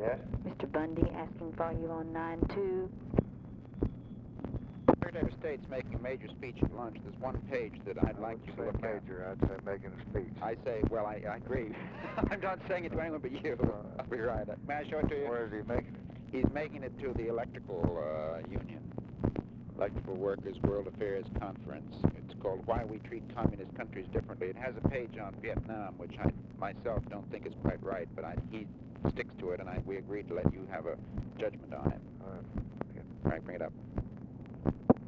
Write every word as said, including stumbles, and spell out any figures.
Yes? Mister Bundy asking for you on nine two. Secretary of State's making a major speech at lunch. There's one page that I'd I like would you to say look major. I'd say making a speech. at. I say, well, I, I agree. I'm not saying it to anyone but you. Uh, I'll be right. May I show it to you? Where is he making it? He's making it to the Electrical uh, Union, Electrical Workers World Affairs Conference. It's called Why We Treat Communist Countries Differently. It has a page on Vietnam, which I myself don't think is quite right, but I, he sticks to it, and I, we agreed to let you have a judgment on it. All right. All right, bring it up.